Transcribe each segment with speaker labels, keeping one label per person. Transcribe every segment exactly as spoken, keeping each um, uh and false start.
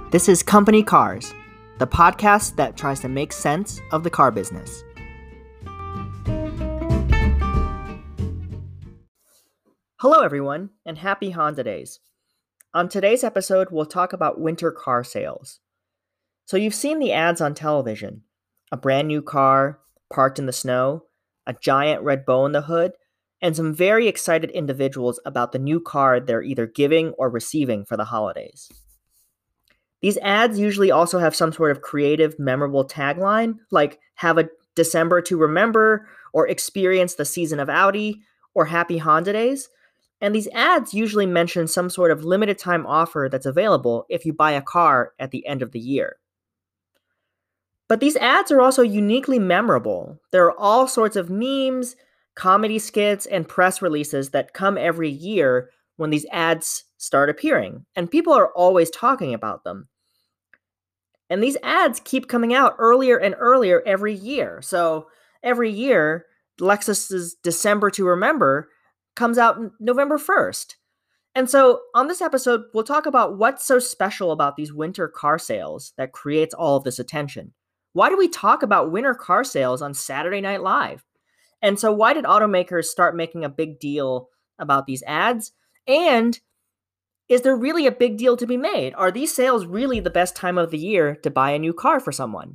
Speaker 1: This is Company Cars, the podcast that tries to make sense of the car business. Hello everyone, and happy Honda Days. On today's episode, we'll talk about winter car sales. So you've seen the ads on television. A brand new car, parked in the snow, a giant red bow in the hood, and some very excited individuals about the new car they're either giving or receiving for the holidays. These ads usually also have some sort of creative, memorable tagline, like have a December to remember, or experience the season of Audi, or happy Honda Days. And these ads usually mention some sort of limited time offer that's available if you buy a car at the end of the year. But these ads are also uniquely memorable. There are all sorts of memes, comedy skits, and press releases that come every year when these ads start appearing, and people are always talking about them. And these ads keep coming out earlier and earlier every year. So every year, Lexus's December to Remember comes out November first. And so on this episode, we'll talk about what's so special about these winter car sales that creates all of this attention. Why do we talk about winter car sales on Saturday Night Live? And so why did automakers start making a big deal about these ads? And is there really a big deal to be made? Are these sales really the best time of the year to buy a new car for someone?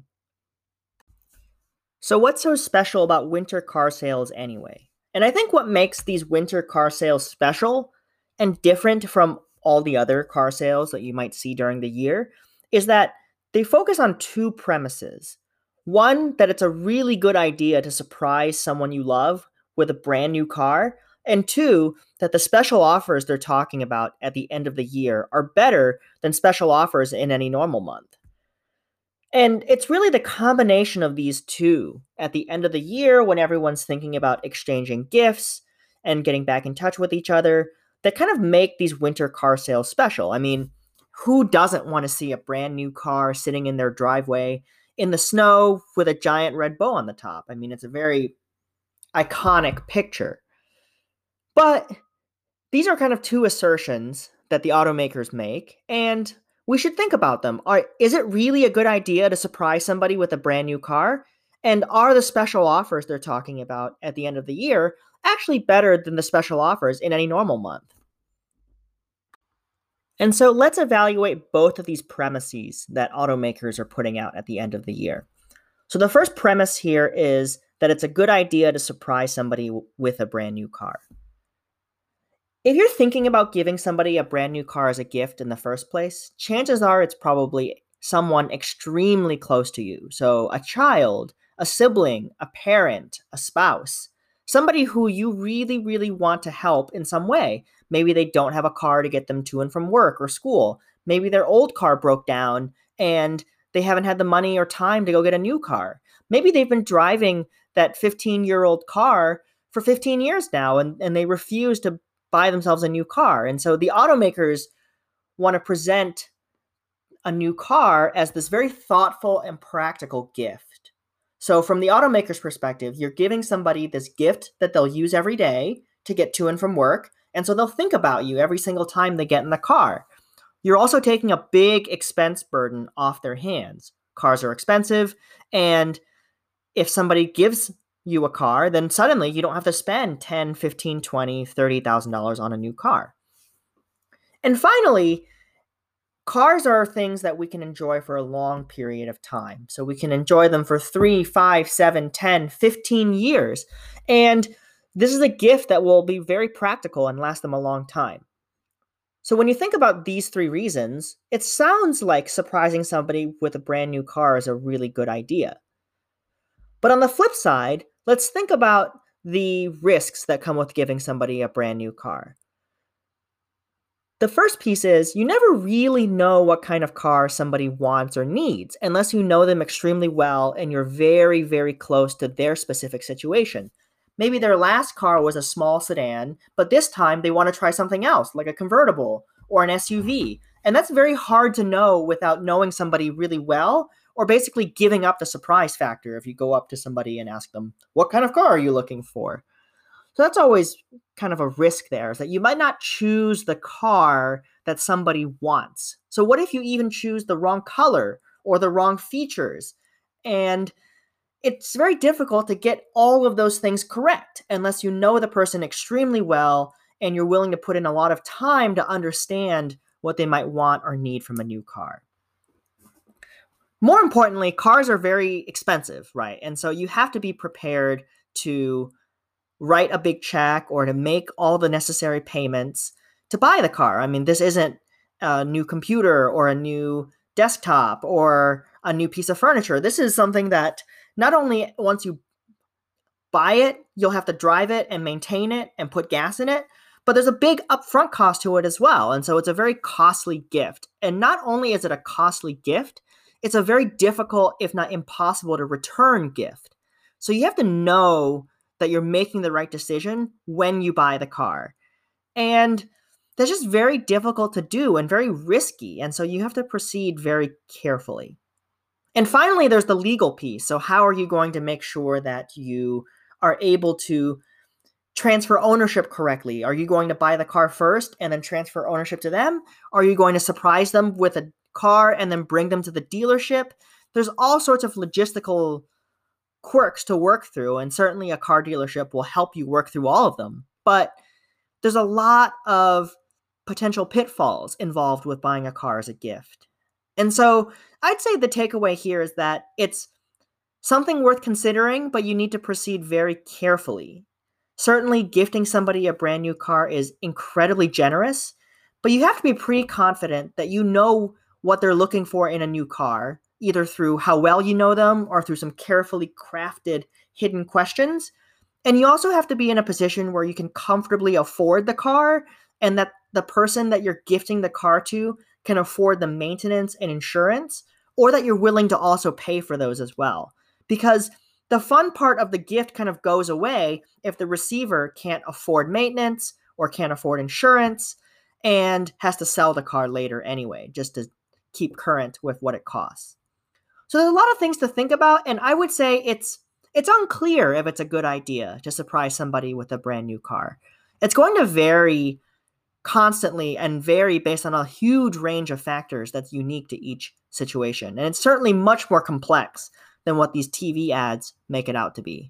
Speaker 1: So what's so special about winter car sales anyway? And I think what makes these winter car sales special and different from all the other car sales that you might see during the year is that they focus on two premises. One, that it's a really good idea to surprise someone you love with a brand new car. And two, that the special offers they're talking about at the end of the year are better than special offers in any normal month. And it's really the combination of these two at the end of the year when everyone's thinking about exchanging gifts and getting back in touch with each other that kind of make these winter car sales special. I mean, who doesn't want to see a brand new car sitting in their driveway in the snow with a giant red bow on the top? I mean, it's a very iconic picture. But these are kind of two assertions that the automakers make, and we should think about them. Are, is it really a good idea to surprise somebody with a brand new car? And are the special offers they're talking about at the end of the year actually better than the special offers in any normal month? And so let's evaluate both of these premises that automakers are putting out at the end of the year. So the first premise here is that it's a good idea to surprise somebody w- with a brand new car. If you're thinking about giving somebody a brand new car as a gift in the first place, chances are it's probably someone extremely close to you. So a child, a sibling, a parent, a spouse, somebody who you really, really want to help in some way. Maybe they don't have a car to get them to and from work or school. Maybe their old car broke down and they haven't had the money or time to go get a new car. Maybe they've been driving that fifteen-year-old car for fifteen years now and, and they refuse to buy themselves a new car. And so the automakers want to present a new car as this very thoughtful and practical gift. So from the automaker's perspective, you're giving somebody this gift that they'll use every day to get to and from work. And so they'll think about you every single time they get in the car. You're also taking a big expense burden off their hands. Cars are expensive. And if somebody gives you a car, then suddenly you don't have to spend ten, fifteen, twenty, thirty thousand dollars on a new car. And finally, cars are things that we can enjoy for a long period of time. So we can enjoy them for three, five, seven, ten, fifteen years. And this is a gift that will be very practical and last them a long time. So when you think about these three reasons, it sounds like surprising somebody with a brand new car is a really good idea. But on the flip side, let's think about the risks that come with giving somebody a brand new car. The first piece is you never really know what kind of car somebody wants or needs unless you know them extremely well and you're very, very close to their specific situation. Maybe their last car was a small sedan, but this time they want to try something else, like a convertible or an S U V. And that's very hard to know without knowing somebody really well, or basically giving up the surprise factor if you go up to somebody and ask them, what kind of car are you looking for? So that's always kind of a risk there, is that you might not choose the car that somebody wants. So what if you even choose the wrong color or the wrong features? And it's very difficult to get all of those things correct unless you know the person extremely well and you're willing to put in a lot of time to understand what they might want or need from a new car. More importantly, cars are very expensive, right? And so you have to be prepared to write a big check or to make all the necessary payments to buy the car. I mean, this isn't a new computer or a new desktop or a new piece of furniture. This is something that not only once you buy it, you'll have to drive it and maintain it and put gas in it, but there's a big upfront cost to it as well. And so it's a very costly gift. And not only is it a costly gift, it's a very difficult, if not impossible, to return gift. So you have to know that you're making the right decision when you buy the car. And that's just very difficult to do and very risky. And so you have to proceed very carefully. And finally, there's the legal piece. So how are you going to make sure that you are able to transfer ownership correctly? Are you going to buy the car first and then transfer ownership to them? Are you going to surprise them with a car and then bring them to the dealership? There's all sorts of logistical quirks to work through, and certainly a car dealership will help you work through all of them. But there's a lot of potential pitfalls involved with buying a car as a gift. And so I'd say the takeaway here is that it's something worth considering, but you need to proceed very carefully. Certainly, gifting somebody a brand new car is incredibly generous, but you have to be pretty confident that you know what they're looking for in a new car, either through how well you know them or through some carefully crafted hidden questions. And you also have to be in a position where you can comfortably afford the car and that the person that you're gifting the car to can afford the maintenance and insurance, or that you're willing to also pay for those as well. Because the fun part of the gift kind of goes away if the receiver can't afford maintenance or can't afford insurance and has to sell the car later anyway, just to keep current with what it costs. So there's a lot of things to think about, and I would say it's it's unclear if it's a good idea to surprise somebody with a brand new car. It's going to vary constantly and vary based on a huge range of factors that's unique to each situation. And it's certainly much more complex than what these T V ads make it out to be.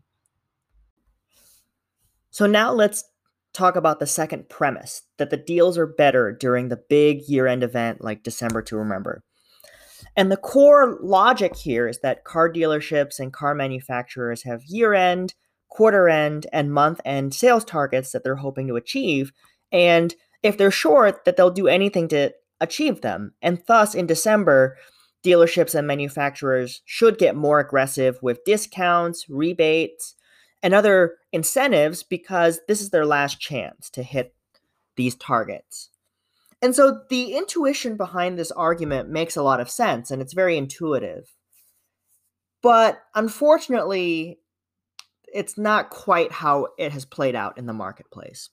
Speaker 1: So now let's talk about the second premise, that the deals are better during the big year-end event like December to Remember. And the core logic here is that car dealerships and car manufacturers have year-end, quarter-end, and month-end sales targets that they're hoping to achieve. And if they're short, that they'll do anything to achieve them. And thus, in December, dealerships and manufacturers should get more aggressive with discounts, rebates, and other incentives because this is their last chance to hit these targets. And so the intuition behind this argument makes a lot of sense, and it's very intuitive. But unfortunately, it's not quite how it has played out in the marketplace.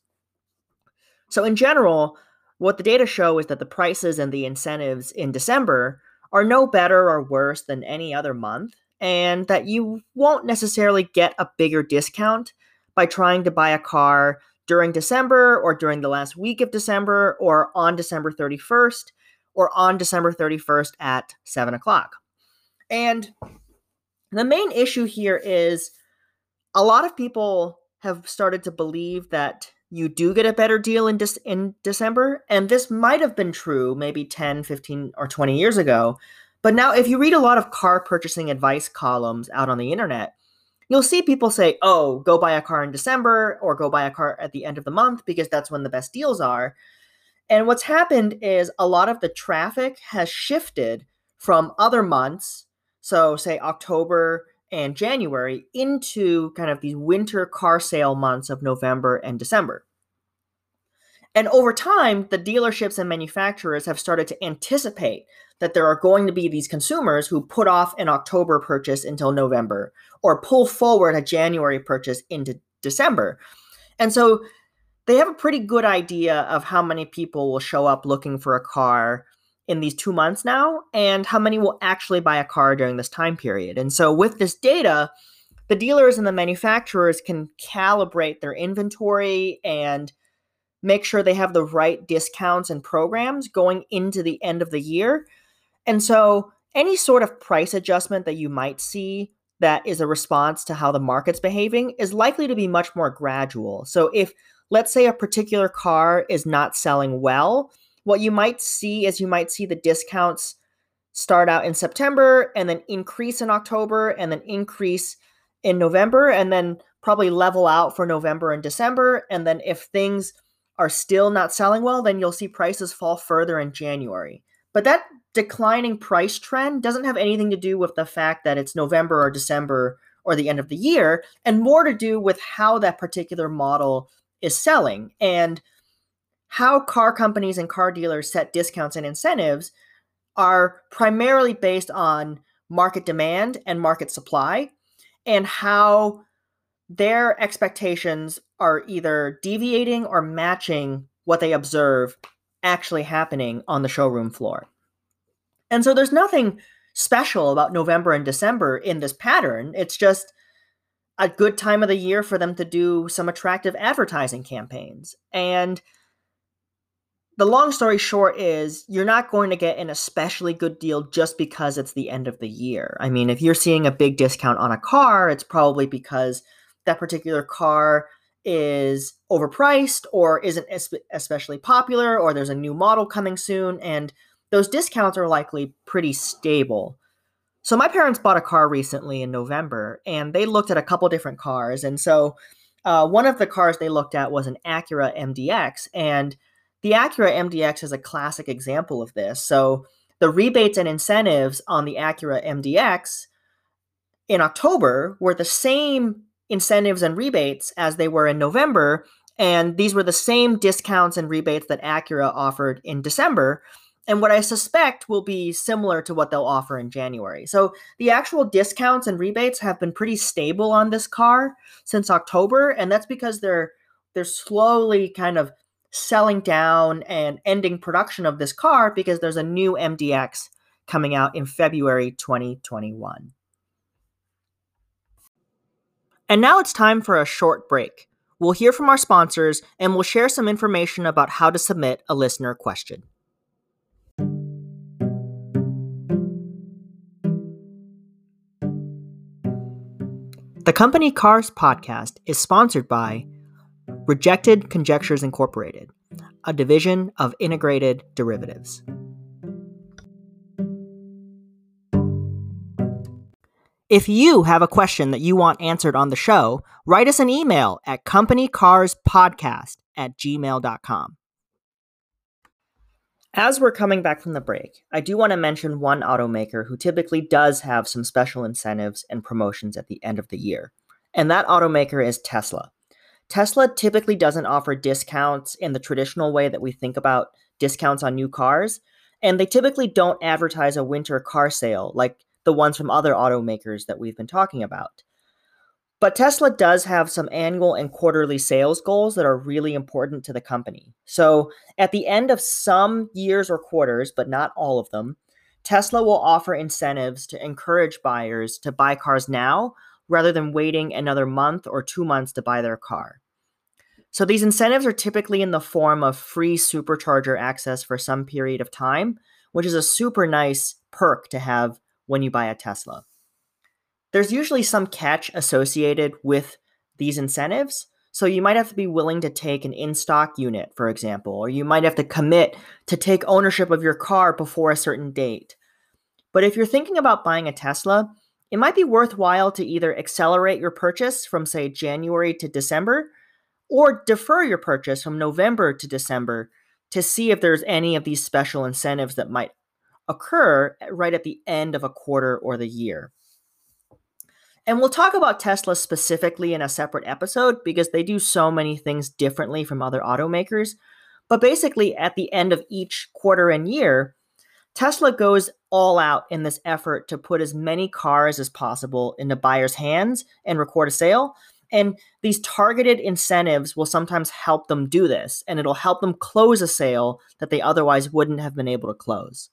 Speaker 1: So in general, what the data show is that the prices and the incentives in December are no better or worse than any other month, and that you won't necessarily get a bigger discount by trying to buy a car during December or during the last week of December or on December thirty-first or on December thirty-first at seven o'clock. And the main issue here is a lot of people have started to believe that you do get a better deal in, De- in December, and this might have been true maybe ten, fifteen, or twenty years ago. But now if you read a lot of car purchasing advice columns out on the internet, you'll see people say, oh, go buy a car in December or go buy a car at the end of the month because that's when the best deals are. And what's happened is a lot of the traffic has shifted from other months, so say October and January, into kind of these winter car sale months of November and December. And over time, the dealerships and manufacturers have started to anticipate that there are going to be these consumers who put off an October purchase until November or pull forward a January purchase into December. And so they have a pretty good idea of how many people will show up looking for a car in these two months now and how many will actually buy a car during this time period. And so with this data, the dealers and the manufacturers can calibrate their inventory and make sure they have the right discounts and programs going into the end of the year. And so any sort of price adjustment that you might see that is a response to how the market's behaving is likely to be much more gradual. So if, let's say, a particular car is not selling well, what you might see is you might see the discounts start out in September and then increase in October and then increase in November and then probably level out for November and December. And then if things are still not selling well, then you'll see prices fall further in January. But that declining price trend doesn't have anything to do with the fact that it's November or December or the end of the year, and more to do with how that particular model is selling and how car companies and car dealers set discounts and incentives are primarily based on market demand and market supply, and how their expectations are either deviating or matching what they observe actually happening on the showroom floor. And so there's nothing special about November and December in this pattern. It's just a good time of the year for them to do some attractive advertising campaigns. And the long story short is you're not going to get an especially good deal just because it's the end of the year. I mean, if you're seeing a big discount on a car, it's probably because that particular car is overpriced or isn't especially popular, or there's a new model coming soon, and those discounts are likely pretty stable. So my parents bought a car recently in November, and they looked at a couple different cars. And so uh, one of the cars they looked at was an Acura M D X, and the Acura M D X is a classic example of this. So the rebates and incentives on the Acura M D X in October were the same incentives and rebates as they were in November, and these were the same discounts and rebates that Acura offered in December, and what I suspect will be similar to what they'll offer in January. So the actual discounts and rebates have been pretty stable on this car since October, and that's because they're they're slowly kind of selling down and ending production of this car because there's a new M D X coming out in February twenty twenty-one. And now it's time for a short break. We'll hear from our sponsors and we'll share some information about how to submit a listener question. The Company Cars podcast is sponsored by Rejected Conjectures Incorporated, a division of Integrated Derivatives. If you have a question that you want answered on the show, write us an email at companycarspodcast at gmail dot com. As we're coming back from the break, I do want to mention one automaker who typically does have some special incentives and promotions at the end of the year, and that automaker is Tesla. Tesla typically doesn't offer discounts in the traditional way that we think about discounts on new cars, and they typically don't advertise a winter car sale like the ones from other automakers that we've been talking about. But Tesla does have some annual and quarterly sales goals that are really important to the company. So at the end of some years or quarters, but not all of them, Tesla will offer incentives to encourage buyers to buy cars now rather than waiting another month or two months to buy their car. So these incentives are typically in the form of free supercharger access for some period of time, which is a super nice perk to have when you buy a Tesla. There's usually some catch associated with these incentives, so you might have to be willing to take an in-stock unit, for example, or you might have to commit to take ownership of your car before a certain date. But if you're thinking about buying a Tesla, it might be worthwhile to either accelerate your purchase from, say, January to December, or defer your purchase from November to December to see if there's any of these special incentives that might occur right at the end of a quarter or the year. And we'll talk about Tesla specifically in a separate episode because they do so many things differently from other automakers. But basically, at the end of each quarter and year, Tesla goes all out in this effort to put as many cars as possible into buyers' hands and record a sale. And these targeted incentives will sometimes help them do this, and it'll help them close a sale that they otherwise wouldn't have been able to close.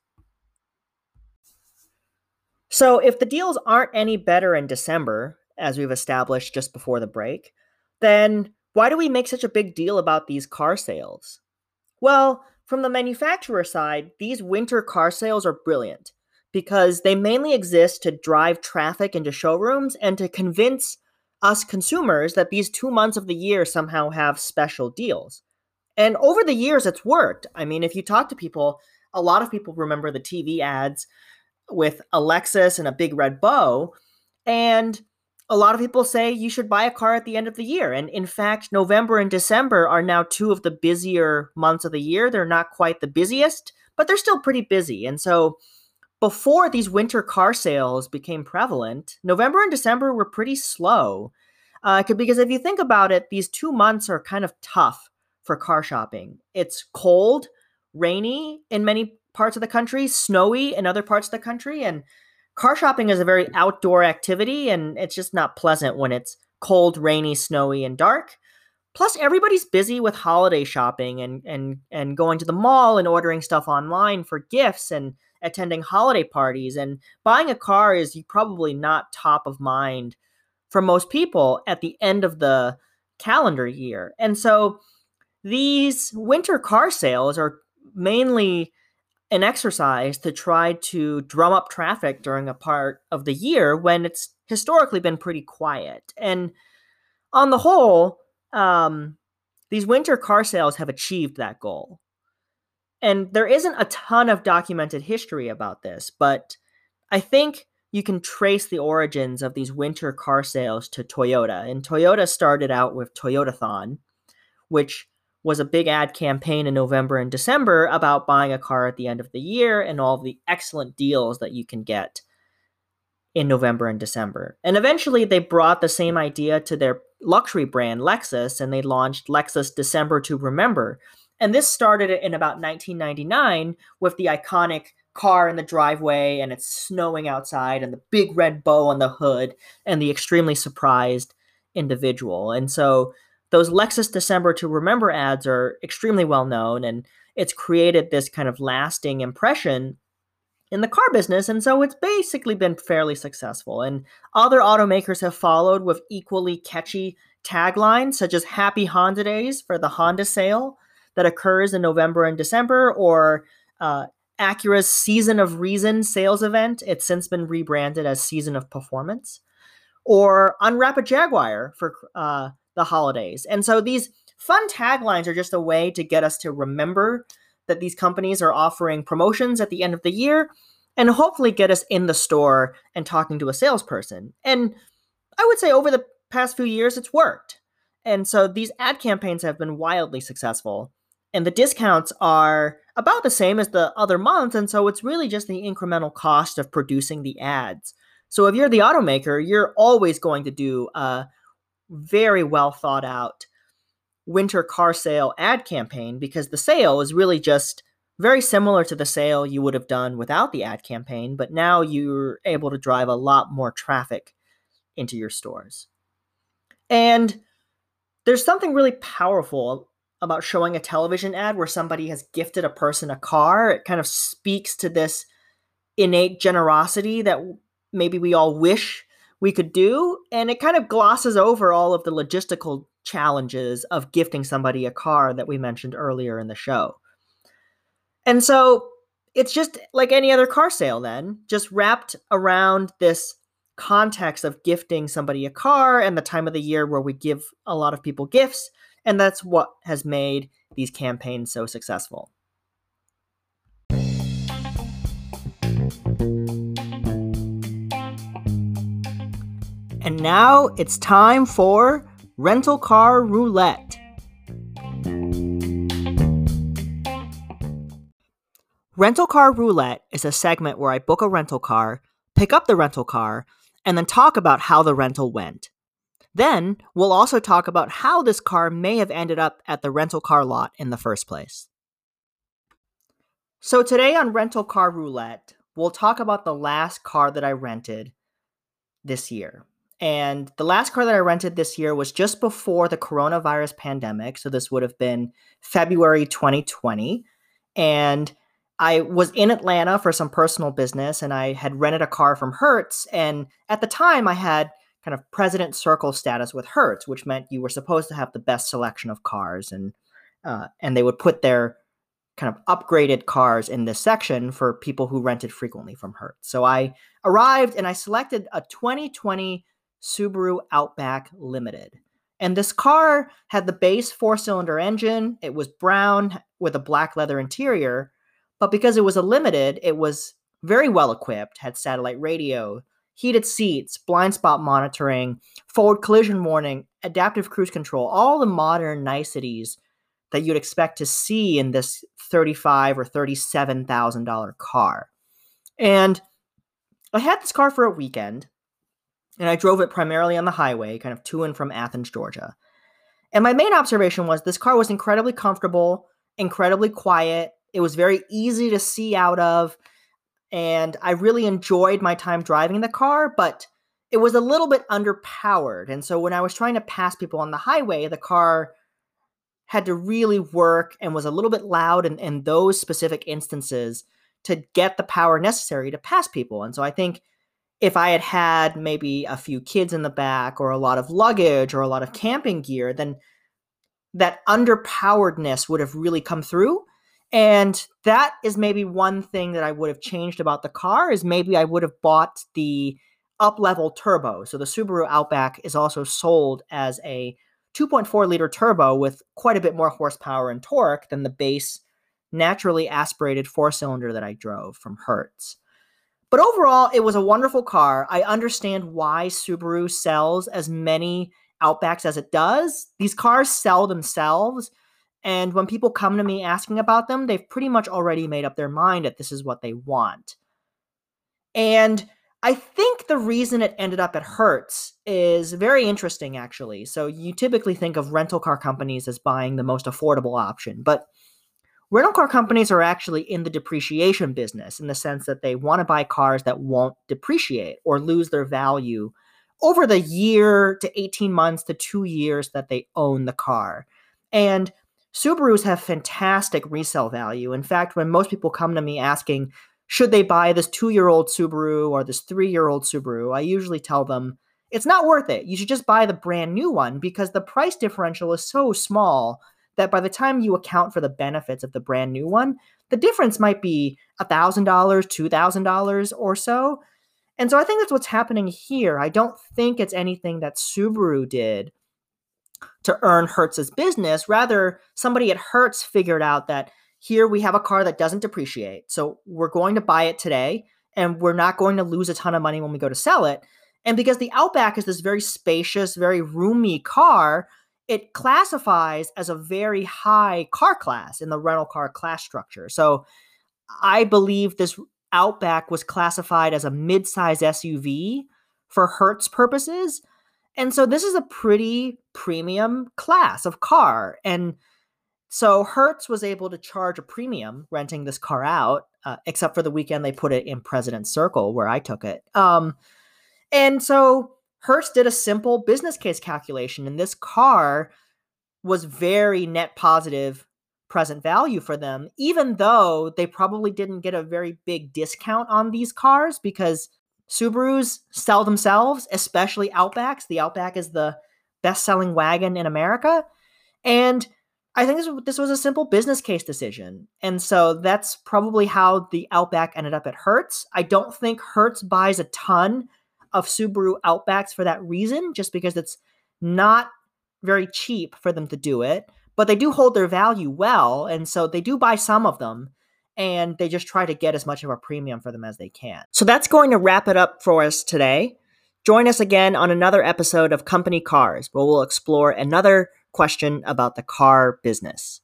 Speaker 1: So if the deals aren't any better in December, as we've established just before the break, then why do we make such a big deal about these car sales? Well, from the manufacturer side, these winter car sales are brilliant because they mainly exist to drive traffic into showrooms and to convince us consumers that these two months of the year somehow have special deals. And over the years, it's worked. I mean, if you talk to people, a lot of people remember the T V ads with a Lexus and a big red bow. And a lot of people say you should buy a car at the end of the year. And in fact, November and December are now two of the busier months of the year. They're not quite the busiest, but they're still pretty busy. And so before these winter car sales became prevalent, November and December were pretty slow. Uh, because if you think about it, these two months are kind of tough for car shopping. It's cold, rainy in many parts of the country, snowy in other parts of the country, and car shopping is a very outdoor activity, and it's just not pleasant when it's cold, rainy, snowy, and dark. Plus, everybody's busy with holiday shopping and and and going to the mall and ordering stuff online for gifts and attending holiday parties. And buying a car is probably not top of mind for most people at the end of the calendar year. And so these winter car sales are mainly an exercise to try to drum up traffic during a part of the year when it's historically been pretty quiet. And on the whole, um, these winter car sales have achieved that goal. And there isn't a ton of documented history about this, but I think you can trace the origins of these winter car sales to Toyota. And Toyota started out with Toyotathon, which was a big ad campaign in November and December about buying a car at the end of the year and all the excellent deals that you can get in November and December. And eventually they brought the same idea to their luxury brand, Lexus, and they launched Lexus December to Remember. And this started in about nineteen ninety-nine with the iconic car in the driveway and it's snowing outside and the big red bow on the hood and the extremely surprised individual. And so those Lexus December to Remember ads are extremely well known, and it's created this kind of lasting impression in the car business. And so it's basically been fairly successful. And other automakers have followed with equally catchy taglines, such as Happy Honda Days for the Honda sale that occurs in November and December, or uh, Acura's Season of Reason sales event. It's since been rebranded as Season of Performance. Or Unwrap a Jaguar for uh, the holidays. And so these fun taglines are just a way to get us to remember that these companies are offering promotions at the end of the year and hopefully get us in the store and talking to a salesperson. And I would say over the past few years, it's worked. And so these ad campaigns have been wildly successful. And the discounts are about the same as the other months. And so it's really just the incremental cost of producing the ads. So if you're the automaker, you're always going to do a very well thought out winter car sale ad campaign, because the sale is really just very similar to the sale you would have done without the ad campaign, but now you're able to drive a lot more traffic into your stores. And there's something really powerful about showing a television ad where somebody has gifted a person a car. It kind of speaks to this innate generosity that maybe we all wish we could do, and it kind of glosses over all of the logistical challenges of gifting somebody a car that we mentioned earlier in the show. And so it's just like any other car sale then, just wrapped around this context of gifting somebody a car and the time of the year where we give a lot of people gifts, and that's what has made these campaigns so successful. And now it's time for Rental Car Roulette. Rental Car Roulette is a segment where I book a rental car, pick up the rental car, and then talk about how the rental went. Then, we'll also talk about how this car may have ended up at the rental car lot in the first place. So today on Rental Car Roulette, we'll talk about the last car that I rented this year. And the last car that I rented this year was just before the coronavirus pandemic. So this would have been February twenty twenty. And I was in Atlanta for some personal business, and I had rented a car from Hertz. And at the time, I had kind kind of president circle status with Hertz, which meant you were supposed to have the best selection of cars, and uh, and they would put their kind of upgraded cars in this section for people who rented frequently from Hertz. So I arrived and I selected a twenty twenty Subaru Outback Limited. And this car had the base four-cylinder engine. It was brown with a black leather interior, but because it was a Limited, it was very well equipped, had satellite radio, heated seats, blind spot monitoring, forward collision warning, adaptive cruise control, all the modern niceties that you'd expect to see in this thirty-five thousand dollars or thirty-seven thousand dollars car. And I had this car for a weekend, and I drove it primarily on the highway, kind of to and from Athens, Georgia. And my main observation was this car was incredibly comfortable, incredibly quiet. It was very easy to see out of, and I really enjoyed my time driving the car, but it was a little bit underpowered. And so when I was trying to pass people on the highway, the car had to really work and was a little bit loud in, in those specific instances to get the power necessary to pass people. And so I think if I had had maybe a few kids in the back or a lot of luggage or a lot of camping gear, then that underpoweredness would have really come through. And that is maybe one thing that I would have changed about the car is maybe I would have bought the up-level turbo. So the Subaru Outback is also sold as a two point four liter turbo with quite a bit more horsepower and torque than the base naturally aspirated four-cylinder that I drove from Hertz. But overall, it was a wonderful car. I understand why Subaru sells as many Outbacks as it does. These cars sell themselves, and when people come to me asking about them, they've pretty much already made up their mind that this is what they want. And I think the reason it ended up at Hertz is very interesting, actually. So you typically think of rental car companies as buying the most affordable option, but rental car companies are actually in the depreciation business in the sense that they want to buy cars that won't depreciate or lose their value over the year to eighteen months to two years that they own the car. And Subarus have fantastic resale value. In fact, when most people come to me asking, should they buy this two-year-old Subaru or this three-year-old Subaru, I usually tell them, it's not worth it. You should just buy the brand new one because the price differential is so small that by the time you account for the benefits of the brand new one, the difference might be one thousand dollars, two thousand dollars or so. And so I think that's what's happening here. I don't think it's anything that Subaru did to earn Hertz's business. Rather, somebody at Hertz figured out that here we have a car that doesn't depreciate. So we're going to buy it today, and we're not going to lose a ton of money when we go to sell it. And because the Outback is this very spacious, very roomy car, it classifies as a very high car class in the rental car class structure. So I believe this Outback was classified as a mid-size S U V for Hertz purposes. And so this is a pretty premium class of car. And so Hertz was able to charge a premium renting this car out, uh, except for the weekend they put it in President's Circle where I took it. Um, and so Hertz did a simple business case calculation, and this car was very net positive present value for them, even though they probably didn't get a very big discount on these cars because Subarus sell themselves, especially Outbacks. The Outback is the best-selling wagon in America. And I think this, this was a simple business case decision. And so that's probably how the Outback ended up at Hertz. I don't think Hertz buys a ton of Subaru Outbacks for that reason, just because it's not very cheap for them to do it. But they do hold their value well, and so they do buy some of them, and they just try to get as much of a premium for them as they can. So that's going to wrap it up for us today. Join us again on another episode of Company Cars, where we'll explore another question about the car business.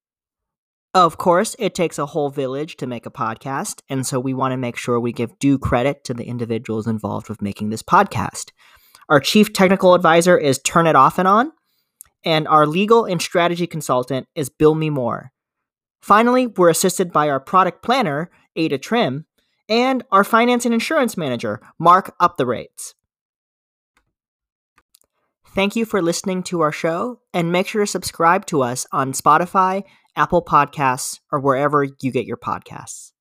Speaker 1: Of course, it takes a whole village to make a podcast, and so we want to make sure we give due credit to the individuals involved with making this podcast. Our chief technical advisor is Turn It Off and On, and our legal and strategy consultant is Bill Me Moore. Finally, we're assisted by our product planner, Ada Trim, and our finance and insurance manager, Mark Up the Rates. Thank you for listening to our show, and make sure to subscribe to us on Spotify, Apple Podcasts, or wherever you get your podcasts.